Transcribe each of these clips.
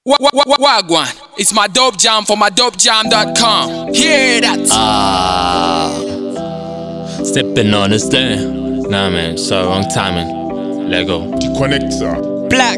Wagwan, it's my dope jam for mydopejam.com. Hear that? Stepping on the stair. Nah, man, so wrong timing. Let go. The connector. Black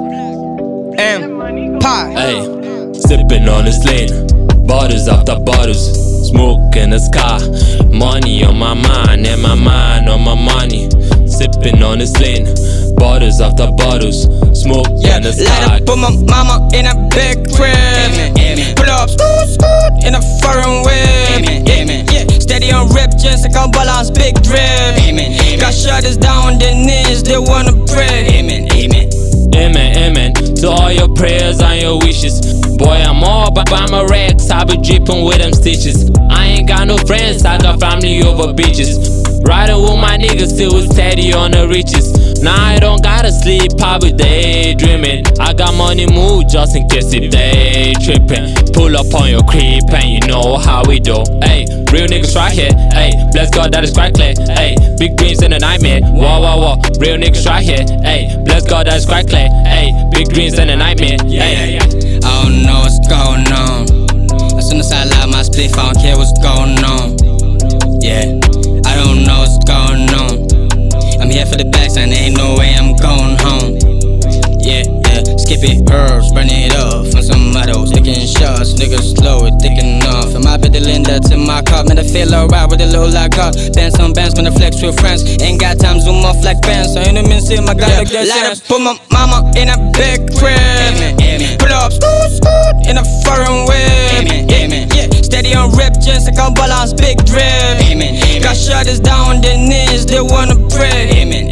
Empire. Hey, stepping on this lane. Bottles after bottles. Smoke in the sky. Money on my mind, and my mind on my money. Sipping on this lane. Bottles after bottles. Smoke in the sky. Light up put my mama in a big crib. Pull up in a foreign whip. Steady on rip, just like a balance, big drip. Got shutters down the knees, they wanna pray. Amen, amen. To all your prayers and your wishes. Boy, I'm all by my racks, I be dripping with them stitches. I ain't got no friends, I got family over bitches. Riding with my niggas, still steady on the riches. Now I don't gotta sleep, I be daydreaming. I got money move just in case if they tripping. Pull up on your creep and you know how we do. Hey, real niggas right here. Hey, bless God that is quite clear. Hey, big dreams in a nightmare. Whoa. Real niggas right here. Hey, bless God that is quite clear. Hey, big dreams in a nightmare. I don't know what's going on. As soon as I light my spliff, I don't care what's going on. Yeah, I don't know what's going on. I'm here for the bags and there ain't no way I'm going home. Yeah, skip it, herbs, burn it off. On some models, taking shots, niggas slow it, taking off. And my bitch Linda to my car, man, I feel alright with a little like God. Bands on bands, gonna flex with friends. Ain't got time, zoom off like bands. So you know me, see my guy like that. Light up, put my mama in a big crib. Pull up, in a foreign whip. Steady on rip, just like a balance, big drip. Got shutters down the knees, they wanna pray. Amen.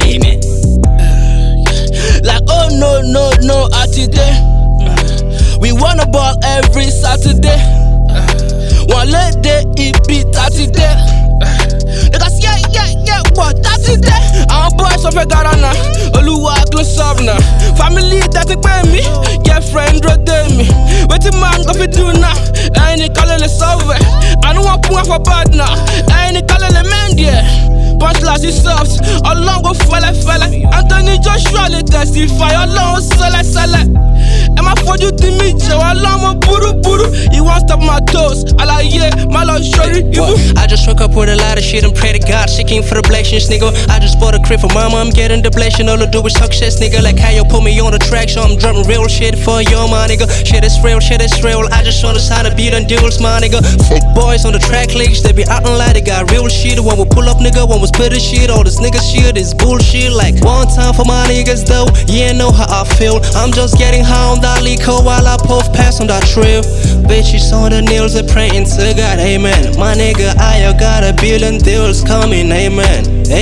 Like no, today. We wanna ball every Saturday. One late day, it be 30 day. Niggas yeah, but 30 day. I'm boys of a Garana, Oluwa close up now. Family that take by me, get friend redeem me. Wait a man go fi do now. I ain't calling the software. I don't want to for bad now. I ain't calling the man yeah. Punchline is soft, along with fella. Anthony Joshua le testify, along with sele. Am I for you to meet you? Along with buru. You won't stop my toes. I like yeah, my love shorty. I just woke up with a lot of shit and pray to God. She came for the blessings, nigga. I just bought a crib for mama, I'm getting the blessing. All I do is success, nigga. Like how you put me on the track, so I'm dropping real shit for you, my nigga. Shit is real. I just wanna sign a beat on deals, my nigga. Fuck boys on the track leaks, they be acting like they got real shit. One will pull up, nigga, one was put a shit. All this nigga shit is bullshit. Like one time for my niggas though, yeah, know how I feel. I'm just getting high on that liquor while I puff pass on that trail. Bitches on the nails and praying to God, amen. My nigga, I got $1 billion deals coming, amen.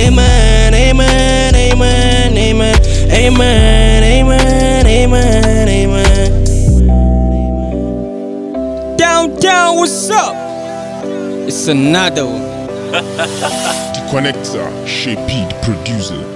Downtown, what's up? It's another one. The connector, Shapid producer.